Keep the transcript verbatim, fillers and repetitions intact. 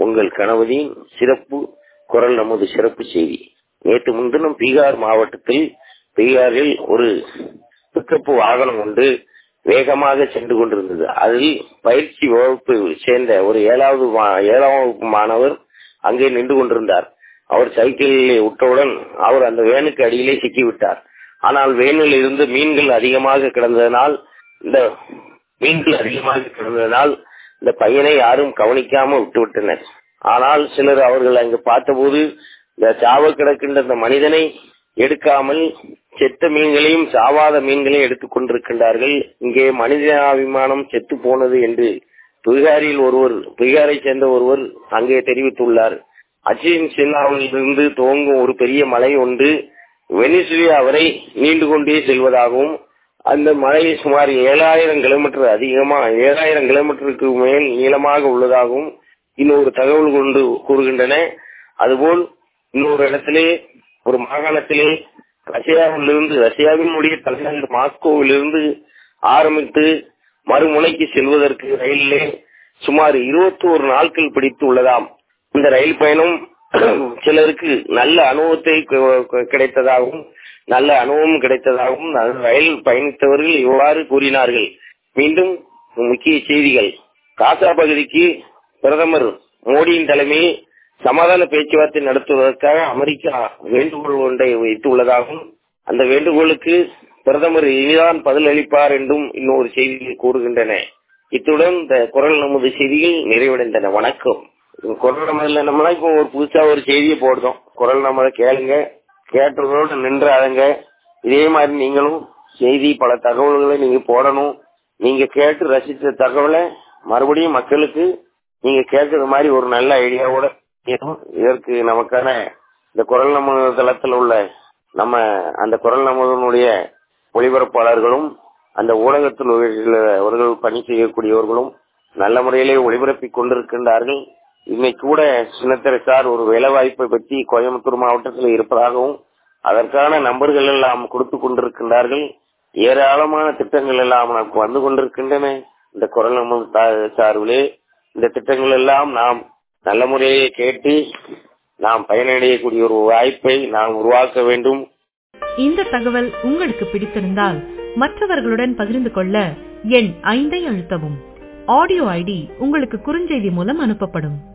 உங்கள் கணவரின் சிறப்பு குரல் நமது சிறப்பு செய்தி. நேற்று முன்தினம் பீகார் மாவட்டத்தில் பீகாரில் ஒரு பிக்கப்பு வாகனம் ஒன்று வேகமாக சென்று கொண்டிருந்தது. அதில் பயிற்சி வகுப்பு சேர்ந்த ஒரு ஏழாவது ஏழாம் வகுப்பு மாணவர் அங்கே நின்று கொண்டிருந்தார். அவர் சைக்கிளில் விட்டவுடன் அவர் அந்த வேனுக்கு அடியிலே சிக்கிவிட்டார். ஆனால் வேனில் இருந்து மீன்கள் அதிகமாக கிடந்ததனால் இந்த மீன்கள் அதிகமாக கிடந்ததனால் இந்த பையனை யாரும் கவனிக்காமல் விட்டுவிட்டனர். ஆனால் சிலர் அவர்கள் அங்கு பார்த்தபோது இந்த சாவ கிடக்கின்ற இந்த மனிதனை எடுக்காமல் செத்த மீன்களையும் சாவாத மீன்களையும் எடுத்துக் கொண்டிருக்கின்றார்கள். இங்கே மனிதாபிமானம் செத்து போனது என்று பீகாரில் ஒருவர் பீகாரை சேர்ந்த ஒருவர் அங்கே தெரிவித்துள்ளார். அர்ஜென்டினாவில் இருந்து துவங்கும் ஒரு பெரிய மலை ஒன்று வெனிசுலா வரை நீண்டு கொண்டே செல்வதாகவும் அந்த மலை சுமார் ஏழாயிரம் கிலோமீட்டர் அதிகமா ஏழாயிரம் கிலோமீட்டருக்கு மேல் நீளமாக உள்ளதாகவும் இன்னொரு தகவல் கொண்டு கூறுகின்றன. அதுபோல் இன்னொரு இடத்திலே ஒரு மாகாணத்திலே ரஷ்யாவிலிருந்து ரஷ்யாவினுடைய தலைநகர் மாஸ்கோவிலிருந்து ஆரம்பித்து மறுமுனைக்கு செல்வதற்கு ரயிலிலே சுமார் இருபத்தி ஒரு நாட்கள் பிடித்து உள்ளதாம். இந்த ரயில் பயணம் சிலருக்கு நல்ல அனுபவத்தை கிடைத்ததாகவும் நல்ல அனுபவம் கிடைத்ததாகவும் ரயில் பயணித்தவர்கள் இவ்வாறு கூறினார்கள். மீண்டும் முக்கிய செய்திகள். காசா பகுதிக்கு பிரதமர் மோடியின் தலைமையில் சமாதான பேச்சுவார்த்தை நடத்துவதற்காக அமெரிக்கா வேண்டுகோள் ஒன்றை வைத்துள்ளதாகவும் அந்த வேண்டுகோளுக்கு பிரதமர் இனிதான் பதில் அளிப்பார் என்றும் இன்னொரு செய்திகள் கூறுகின்றன. இத்துடன் இந்த குரல் நமது செய்திகள் நிறைவடைந்தன. வணக்கம். குரல் நமதுல நம்மளா இப்போ ஒரு புதுசா ஒரு செய்தியை போடுறோம். குரல் நமதை கேளுங்க, கேட்டதோடு நின்றாங்க. இதே மாதிரி நீங்களும் செய்தி பல தகவல்களை நீங்க போடணும். நீங்க கேட்டு ரசித்த தகவலை மறுபடியும் மக்களுக்கு நீங்க கேட்கறது மாதிரி ஒரு நல்ல ஐடியாவோட இதற்கு நமக்கான இந்த குரல் நமது தளத்தில் உள்ள நம்ம அந்த குரல் நமதனுடைய ஒளிபரப்பாளர்களும் அந்த ஊடகத்தில் அவர்கள் பணி செய்யக்கூடியவர்களும் நல்ல முறையிலே ஒளிபரப்பிக் கொண்டிருக்கின்றார்கள். இன்னைக்கு கூட சின்னத்திரை சார் ஒரு வேலை வாய்ப்பை பற்றி கோயம்புத்தூர் மாவட்டத்தில் இருப்பதாகவும் அதற்கான நம்பர்கள் எல்லாம் கொடுத்து கொண்டிருக்கின்றார்கள். ஏராளமான திட்டங்கள் எல்லாம் நமக்கு வந்து கொண்டிருக்கின்றன. இந்த குரல் நமது சார்பிலே இந்த திட்டங்கள் எல்லாம் நாம் நல்ல முறையை கேட்டு நாம் பயனடையக்கூடிய ஒரு வாய்ப்பை நாம் உருவாக்க வேண்டும். இந்த தகவல் உங்களுக்கு பிடித்திருந்தால் மற்றவர்களுடன் பகிர்ந்து கொள்ள எண் ஐந்தை அழுத்தவும். ஆடியோ ஐடி உங்களுக்கு குறுஞ்செய்தி மூலம் அனுப்பப்படும்.